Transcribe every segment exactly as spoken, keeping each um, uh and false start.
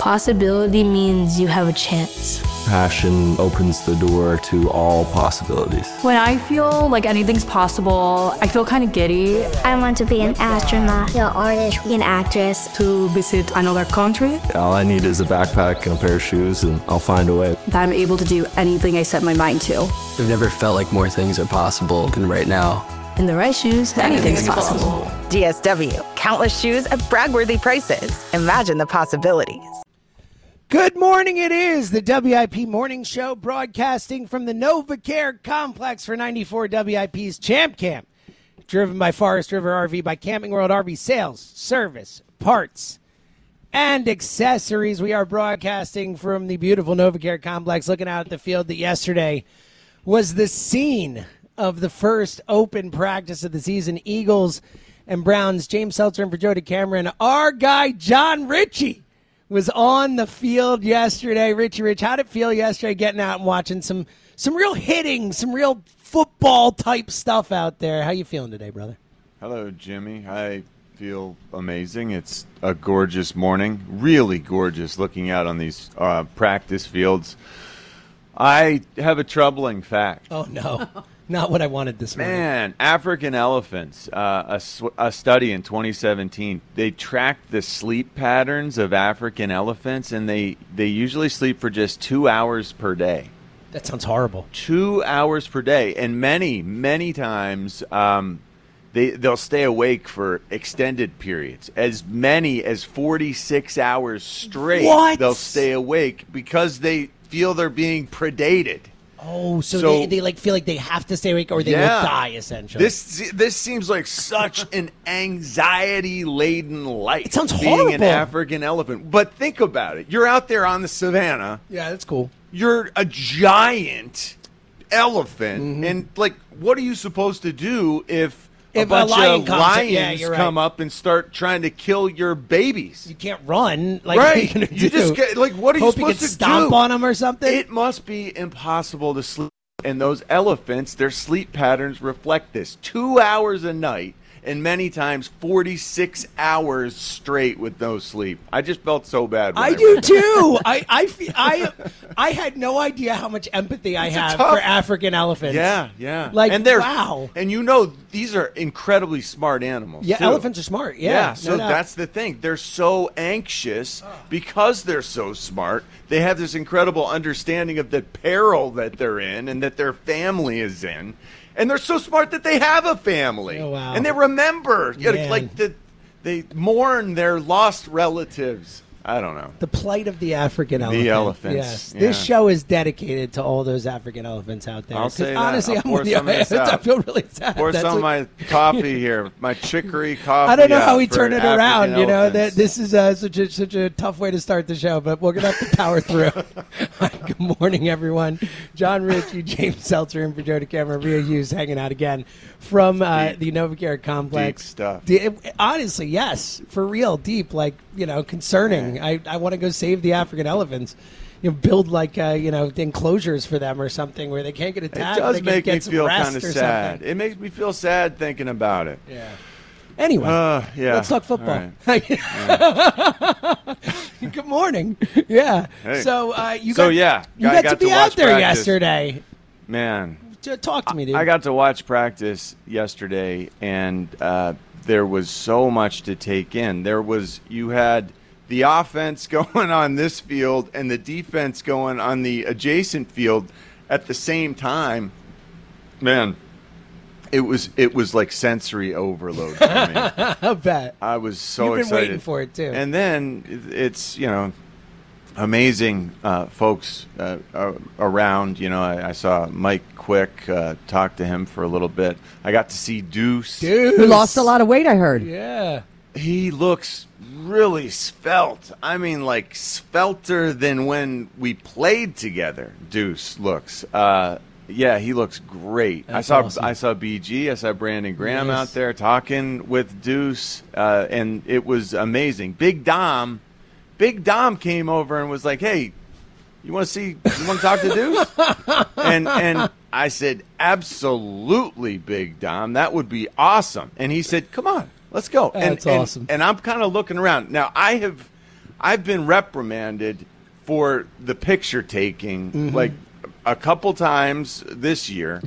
Possibility means you have a chance. Passion opens the door to all possibilities. When I feel like anything's possible, I feel kind of giddy. I want to be an astronaut, an artist, an actress. To visit another country. All I need is a backpack and a pair of shoes, and I'll find a way. That I'm able to do anything I set my mind to. I've never felt like more things are possible than right now. In the right shoes, anything's possible. D S W. Countless shoes at brag-worthy prices. Imagine the possibilities. Good morning, it is the W I P Morning Show, broadcasting from the NovaCare Complex for ninety-four W I P's Champ Camp, driven by Forest River R V, by Camping World R V Sales, Service, Parts, and Accessories. We are broadcasting from the beautiful NovaCare Complex, looking out at the field that yesterday was the scene of the first open practice of the season. Eagles and Browns. James Seltzer and for Joe DeCamera. Our guy, John Ritchie, was on the field yesterday. Richie Rich, how'd it feel yesterday getting out and watching some some real hitting, some real football-type stuff out there? How you feeling today, brother? Hello, Jimmy. I feel amazing. It's a gorgeous morning, really gorgeous looking out on these uh, practice fields. I have a troubling fact. Oh, no. Not what I wanted this morning. Man, African elephants, uh, a, sw- a study in twenty seventeen, they tracked the sleep patterns of African elephants, and they, they usually sleep for just two hours per day. That sounds horrible. Two hours per day. And many, many times um, they, they'll stay awake for extended periods. As many as forty-six hours straight, what? They'll stay awake because they feel they're being predated. Oh, so, So- they, they like feel like they have to stay awake or they Yeah. will die, essentially. This this seems like such an anxiety-laden life. It sounds being an horrible. African elephant. But think about it. You're out there on the savannah. Yeah, that's cool. You're a giant elephant. Mm-hmm. And, like, what are you supposed to do if, a If a bunch lion of comes- lions yeah, you're right. come up and start trying to kill your babies? You can't run. Like, right. What are you, gonna You do? just get, like, what are Hope you you supposed can to stomp do? on them or something? It must be impossible to sleep. And those elephants, their sleep patterns reflect this. Two hours a night, and many times forty-six hours straight with no sleep. I just felt so bad. When I I do read too. I I, fe- I I had no idea how much empathy I It's a have tough- for African elephants. Yeah, yeah. Like, and they're, wow. And you know, these are incredibly smart animals. Yeah, too. elephants are smart. Yeah. Yeah, no so doubt. that's the thing. They're so anxious because they're so smart. They have this incredible understanding of the peril that they're in and that their family is in. And they're so smart that they have a family. Oh, wow. And they remember, you know, Man. like the, they mourn their lost relatives. I don't know. The plight of the African elephant. The elephants, Yes. yeah. This show is dedicated to all those African elephants out there. I'll 'Cause say that. honestly, I'll I'm pour with you. some of this I out. feel really sad. Pour That's some of what- my coffee here, my chicory coffee. I don't know how out we for turn it African around. You know that elephants. this is uh, such a such a tough way to start the show, but we're gonna have to power through. Good morning, everyone. John Ritchie, James Seltzer, and for Joe DeCamera, Rhea Hughes hanging out again from uh, Deep. the NovaCare Complex. Deep stuff. De- honestly, yes, for real, deep. Like you know, concerning. I I want to go save the African elephants. You know, build like uh, you know enclosures for them or something where they can't get It attacked. does they can make me get some feel rest kind of or sad. something. It makes me feel sad thinking about it. Yeah. Anyway, Uh, yeah. let's talk football. All right. Good morning. Yeah. Hey. So uh, you So, got, yeah, you I got, got to be to out watch there practice. yesterday. Man, T- Talk to me, dude. I got to watch practice yesterday, and uh, there was so much to take in. There was you had the offense going on this field and the defense going on the adjacent field at the same time. Man, it was it was like sensory overload for me. I bet. I was so You've been excited. waiting for it, too. And then it- it's, you know, amazing uh, folks uh, uh, around. You know, I, I saw Mike Quick, uh, talk to him for a little bit. I got to see Deuce. Dude. Who lost a lot of weight, I heard. Yeah. He looks really svelte. I mean, like, svelter than when we played together, Deuce looks. Uh, yeah, he looks great. That's I saw awesome. I saw B G. I saw Brandon Graham Nice. out there talking with Deuce, uh, and it was amazing. Big Dom, Big Dom came over and was like, "Hey, you want to see? You want to talk to Deuce?" and and I said, "Absolutely, Big Dom. That would be awesome." And he said, "Come on, let's go." That's and, awesome. And, and I'm kind of looking around now. I have. I've been reprimanded for the picture taking, mm-hmm. like a couple times this year.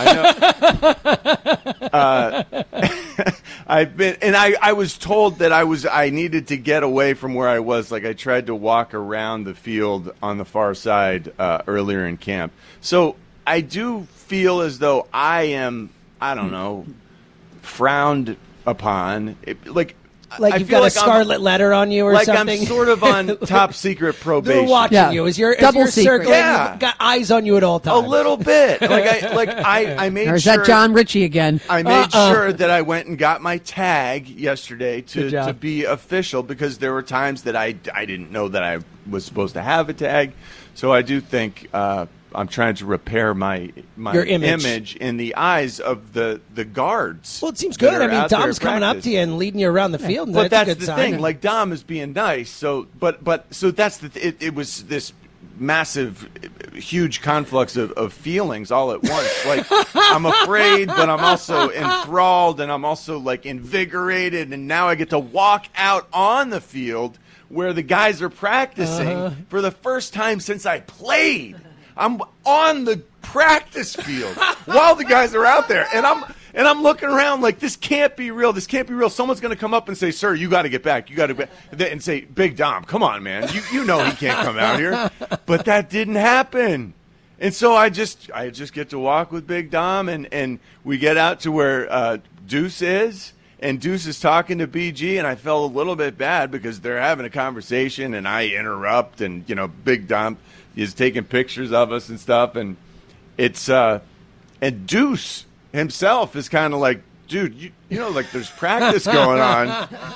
I know. uh, I've been, and I, I was told that I was, I needed to get away from where I was. Like I tried to walk around the field on the far side uh, earlier in camp. So I do feel as though I am, I don't know, frowned upon. It, like, Like I you've feel got like a scarlet I'm, letter on you or like something? I'm sort of on top secret probation. They're watching Yeah. you. Is your, is Double your secret. circling, Yeah. got eyes on you at all A times? little bit. Like I like I, I made Or is sure that John Ritchie again? I made Uh-uh. sure that I went and got my tag yesterday Good to, job. to be official because there were times that I, I didn't know that I was supposed to have a tag. So I do think uh, I'm trying to repair my my Your image. in the eyes of the, the guards. Well, it seems that good. I are mean, out there Dom's at coming up practice. to you and leading you around the field. And But that's, that's, a good the sign. thing. Like Dom is being nice. So, but but so that's the. Th- it, it was this massive, huge conflux of, of feelings all at once. Like I'm afraid, but I'm also enthralled, and I'm also like invigorated. And now I get to walk out on the field where the guys are practicing Uh-huh. for the first time since I played. I'm on the practice field while the guys are out there, and I'm and I'm looking around like this can't be real. This can't be real. Someone's going to come up and say, "Sir, you got to get back. You got to," and say, "Big Dom, come on, man. You you know he can't come out here." But that didn't happen, and so I just I just get to walk with Big Dom, and and we get out to where uh, Deuce is. And Deuce is talking to B G, and I felt a little bit bad because they're having a conversation, and I interrupt, and, you know, Big Dom is taking pictures of us and stuff, and it's, uh, and Deuce himself is kind of like, dude, you, you know, like there's practice going on.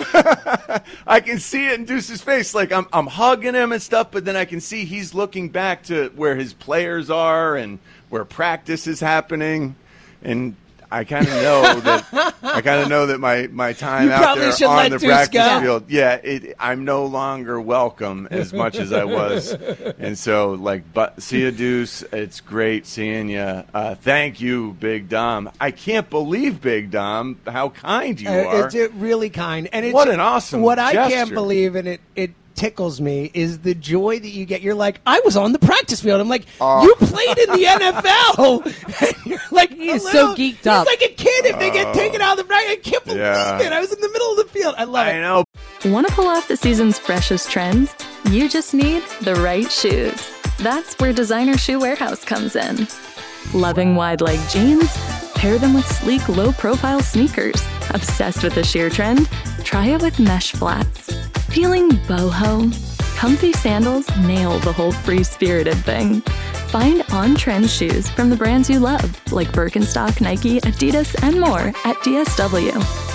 I can see it in Deuce's face. Like I'm, I'm hugging him and stuff, but then I can see he's looking back to where his players are and where practice is happening, and I kind of know that I kind of know that my, my time You out probably there should on let the Deuce practice go. field, yeah, it, I'm no longer welcome as much as I was, and so like, but see you, Deuce. It's great seeing you. Uh, thank you, Big Dom. I can't believe, Big Dom, how kind you Uh, are. It's uh, really kind. And it's, What an awesome What I can't gesture. believe, and it, it tickles me, is the joy that you get. You're like, I was on the practice field. I'm like, Uh. you played in the N F L. And you're like, He is a so little- geeked up. He's like a kid if they get taken out of the practice. I can't believe Yeah. it. I was in the middle of the field. I love it. I know. Want to pull off the season's freshest trends? You just need the right shoes. That's where Designer Shoe Warehouse comes in. Loving wide leg jeans? Pair them with sleek, low-profile sneakers. Obsessed with the sheer trend? Try it with mesh flats. Feeling boho? Comfy sandals nail the whole free-spirited thing. Find on-trend shoes from the brands you love, like Birkenstock, Nike, Adidas, and more at D S W.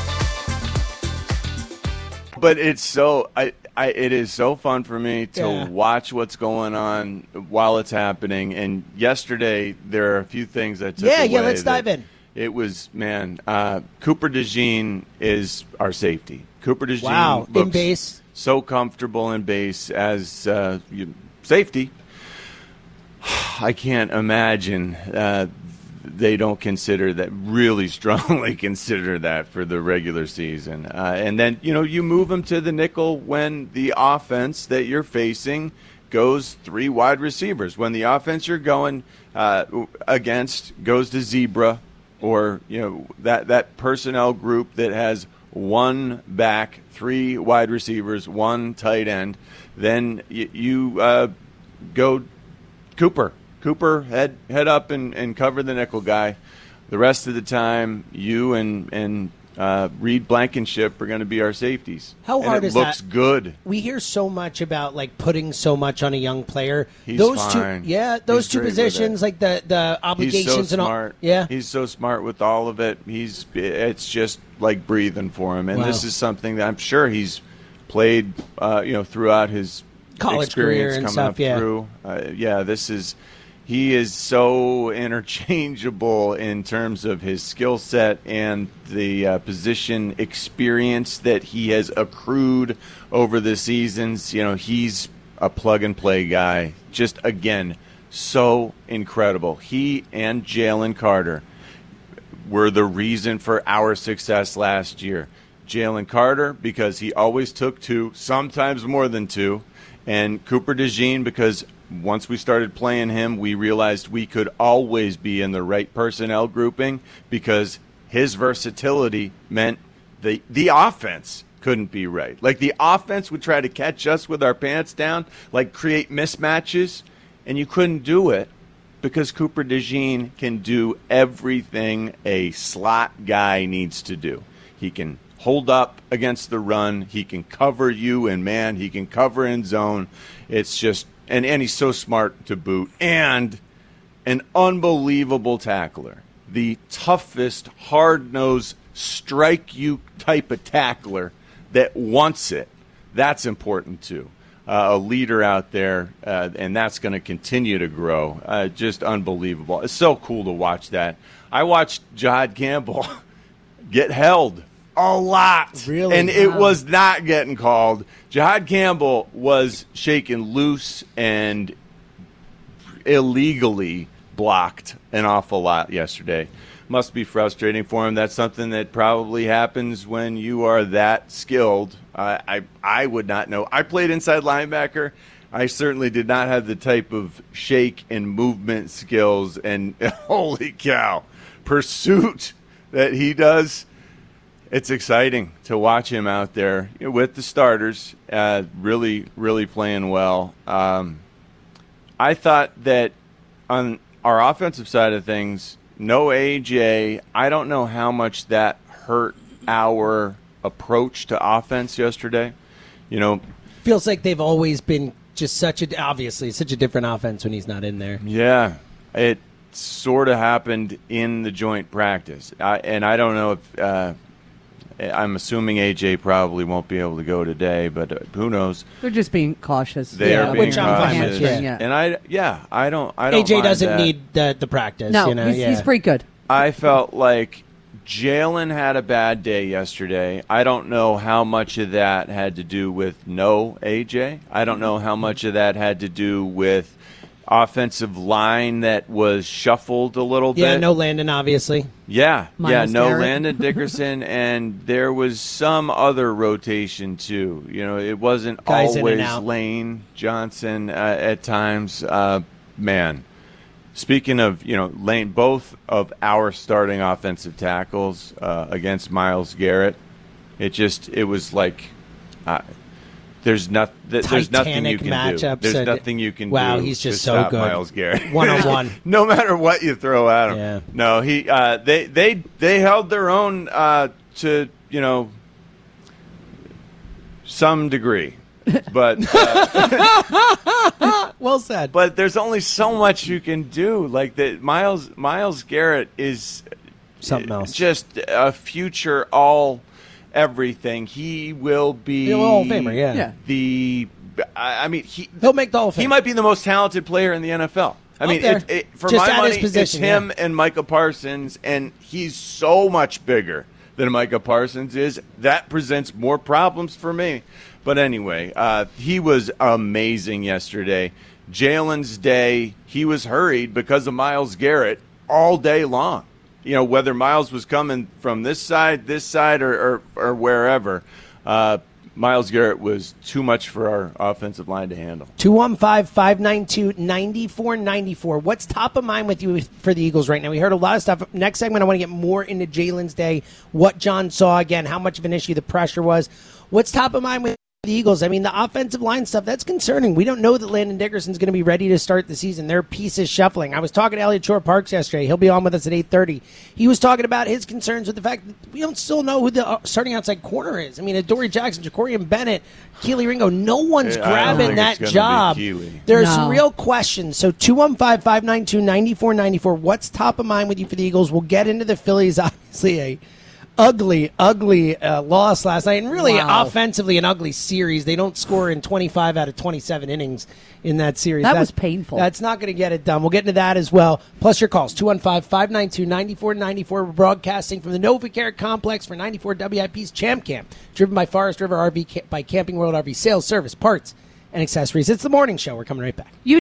But it's so I, I it is so fun for me to Yeah. watch what's going on while it's happening. And yesterday there are a few things I took Yeah, away. yeah, let's that- dive in. It was man. Uh, Cooper DeJean is our safety. Cooper DeJean Wow, in looks base. so comfortable in base as uh, you, safety. I can't imagine uh, they don't consider that, really strongly consider that for the regular season. Uh, and then, you know, you move them to the nickel when the offense that you're facing goes three wide receivers. When the offense you're going uh, against goes to zebra, or, you know, that, that personnel group that has one back, three wide receivers, one tight end, then y- you uh, go Cooper. Cooper, head head up and, and cover the nickel guy. The rest of the time, you and and uh, Reed Blankenship are going to be our safeties. How and hard it is looks that? good. We hear so much about like putting so much on a young player. He's those fine. two, yeah, those He's two great with positions, it. like the the obligations He's so and all. smart. Yeah, he's so smart with all of it. He's it's just like breathing for him, and Wow. this is something that I'm sure he's played, uh, you know, throughout his College experience career and coming stuff, up yeah. through. Uh, yeah, this is. He is so interchangeable in terms of his skill set and the uh, position experience that he has accrued over the seasons. You know, he's a plug-and-play guy. Just, again, so incredible. He and Jalen Carter were the reason for our success last year. Jalen Carter, because he always took two, sometimes more than two, and Cooper DeJean, because once we started playing him, we realized we could always be in the right personnel grouping because his versatility meant the the offense couldn't be right. Like, the offense would try to catch us with our pants down, like create mismatches, and you couldn't do it because Cooper DeJean can do everything a slot guy needs to do. He can hold up against the run. He can cover you in man. He can cover in zone. It's just, and, and he's so smart to boot. And an unbelievable tackler. The toughest, hard-nosed, strike-you type of tackler that wants it. That's important, too. Uh, a leader out there, uh, and that's going to continue to grow. Uh, just unbelievable. It's so cool to watch that. I watched Jihad Campbell get held a lot. Really? And it was not getting called. Jihad Campbell was shaken loose and illegally blocked an awful lot yesterday. Must be frustrating for him. That's something that probably happens when you are that skilled. Uh, I I would not know. I played inside linebacker. I certainly did not have the type of shake and movement skills and holy cow, pursuit that he does. It's exciting to watch him out there with the starters, uh, really, really playing well. Um, I thought that on our offensive side of things, no A J, I don't know how much that hurt our approach to offense yesterday. You know, feels like they've always been just such a, obviously, such a different offense when he's not in there. Yeah, it sort of happened in the joint practice. I, and I don't know if, uh, I'm assuming A J probably won't be able to go today, but uh, who knows? They're just being cautious. They yeah, are being which I'm fine cautious. with, yeah. And I, yeah, I don't, I don't A J mind doesn't that. need the, the practice. No, you know? he's, yeah. he's pretty good. I felt like Jalen had a bad day yesterday. I don't know how much of that had to do with no A J. I don't know how much of that had to do with offensive line that was shuffled a little Yeah, bit. no Landon, obviously. Yeah, Miles yeah, no Garrett. Landon Dickerson, and there was some other rotation too. You know, it wasn't Guys in and always out. Lane Johnson uh, at times. Uh, man, speaking of, you know, Lane, both of our starting offensive tackles uh, against Miles Garrett, it just it was like. Uh, There's not. Th- there's nothing you Titanic can matchups do. There's and- nothing you can Wow, do. he's just to so stop good. Miles Garrett, One on one. no matter what you throw at him. Yeah. No, he. Uh, they. They. They held their own uh, to you know some degree, but uh, Well said. but there's only so much you can do. Like that, Miles. Miles Garrett is Something else. Just a future all. Everything. He will be He'll Hall of Famer, yeah. Yeah. the. I I mean, he He'll make the Hall of Fame. he might be the most talented player in the N F L. I Up mean, there. it, it, for Just my at his money, position, it's him yeah. and Micah Parsons, and he's so much bigger than Micah Parsons is. That presents more problems for me. But anyway, uh, he was amazing yesterday. Jalen's day, he was hurried because of Myles Garrett all day long. You know, whether Myles was coming from this side, this side, or or, or wherever, uh, Myles Garrett was too much for our offensive line to handle. two one five, five nine two, nine four nine four. What's top of mind with you for the Eagles right now? We heard a lot of stuff. Next segment, I want to get more into Jalen's day, what John saw, again, how much of an issue the pressure was. What's top of mind with the Eagles? I mean, the offensive line stuff, that's concerning. We don't know that Landon Dickerson's going to be ready to start the season. Their pieces shuffling. I was talking to Elliot Shore-Parks yesterday. He'll be on with us at eight thirty. He was talking about his concerns with the fact that we don't still know who the starting outside corner is. I mean, Adoree Jackson, Jacorian Bennett, Keely Ringo, no one's Yeah, I don't grabbing think that it's gonna be job. Keely. There's No. some real questions. So two one five, five nine two, nine four nine four. What's top of mind with you for the Eagles? We'll get into the Phillies, obviously, a ugly, ugly uh, loss last night, and really Wow. offensively an ugly series. They don't score in twenty-five out of twenty-seven innings in that series. That That- was painful. That's not going to get it done. We'll get into that as well. Plus your calls, two one five, five nine two, nine four nine four. We're broadcasting from the NovaCare Complex for ninety-four W I P's Champ Camp, driven by Forest River R V, by Camping World R V Sales, Service, Parts, and Accessories. It's the morning show. We're coming right back. You